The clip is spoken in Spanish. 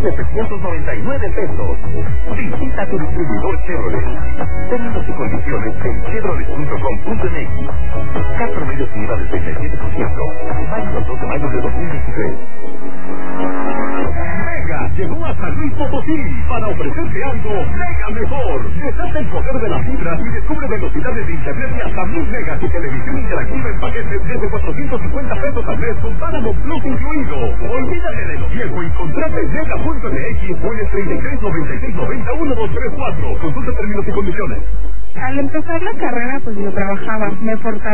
2,799 pesos. Visita tu distribuidor Chevrolet. Términos y condiciones en chevrolet.com.mx. CAT promedio sin IVA del 37%. Válido el 2 de mayo de 2023. Mega llegó a San Luis Potosí para ofrecerte algo mega mejor. Desata el poder de la fibra y descubre velocidades de internet y hasta 1000 megas y televisión interactiva en paquetes desde 450 pesos al mes con Paramount Plus incluido. Olvídate de lo viejo y contrata en mega.mx o en el 3396901234. Consulta términos y condiciones. Al empezar la carrera, pues yo trabajaba, me fortalecía